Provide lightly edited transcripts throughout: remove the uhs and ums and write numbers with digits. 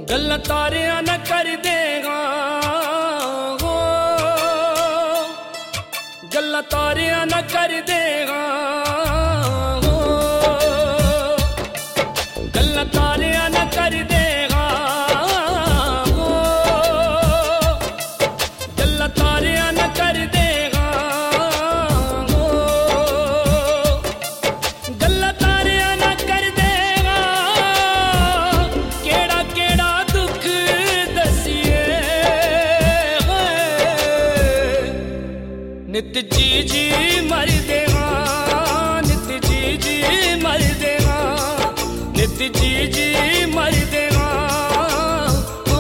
गल्ला तारियां न कर देगा हो, गल्ला तारियां न कर देगा हो, गल्ला तारियां न कर देगा हो, गल्ला तारियां न कर देगा हो, गल्ला तारियां न कर देगा। केड़ा केड़ा दुख दसिए नित जी जी मर देगा, नित जी जी मर देगा, नित जी जी मर देगा हो।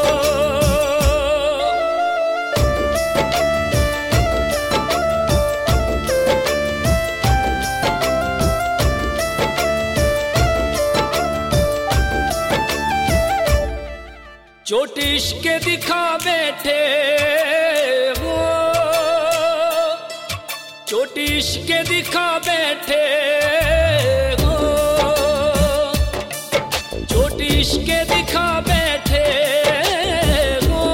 चोट इश्क दिखा बैठे हो, चोट इश्क दिखा बैठे हो, चोट इश्क दिखा बैठे हो,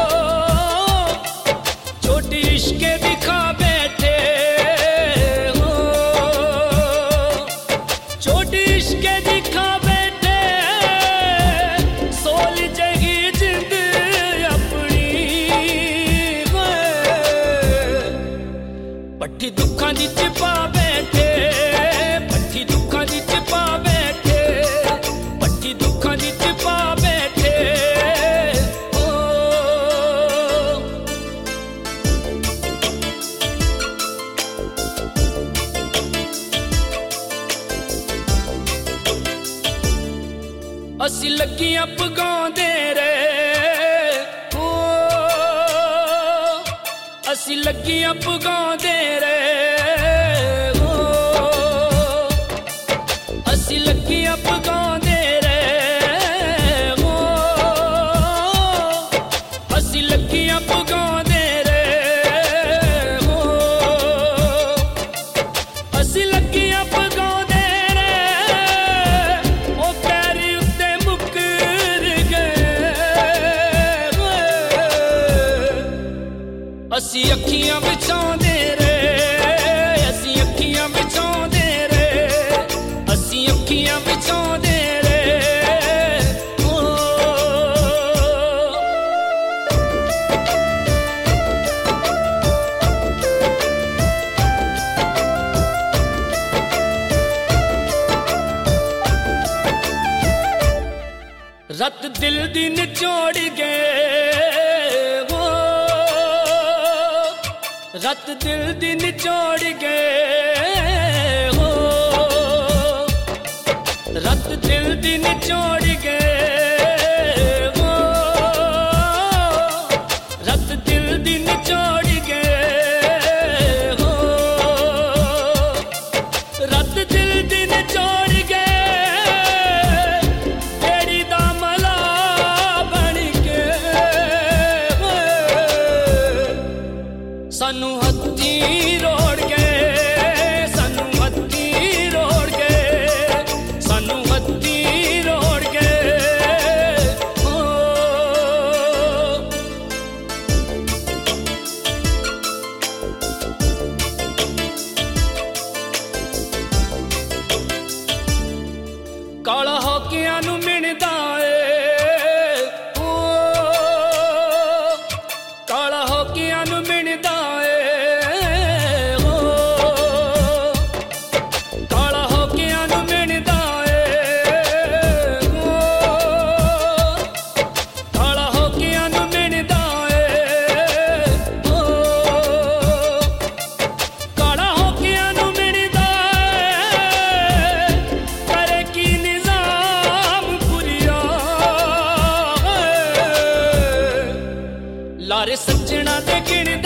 चोट इश्क दिखा बैठे हो, चोट इश्क दिखा बैठे। सोल जगी जिंद अपनी पट्ठी दुखा दी चिपा बैठे, पट्ठी दुखा दी चिपा बैठे, पट्ठी दुखा दी चिपा बैठे हो। असी लगियां पगांदे रे हो, असी लगियां पगांदे रे हो, असी लगियां पगांदे रे हो, असी लगियां पगांदे रे हो, असी लगियां पगांदे रे। ओ पैरी उत्ते मुकर गए असी अखियां बिछांदे रे, असी अखियां बिछांदे रे, असी अखियां बिछांदे रे हो। रत दिल दी निचोड़ गए हो, रत दिल दी निचोड़ गए हो, रत दिल दी निचोड़ गए हो, रत दिल दी निचोड़ गए हो, रत दिल दी निचोड़ गए। बेड़ी दा मला बन के सानू हत्थी रोड़ गए, सानू हत्थी रोड़ गए, सानू हत्थी रोड़ गए हो। काला होकियां नू मिणदा ए हो, काला होकियां नू मिणदा ए हो, काला होकियां नू मिणदा ए हो, काला होकियां नू मिणदा ए हो, काला होकियां नू मिणदा ए। करे की निजाम पुरिया लारे सज्जना दे गिण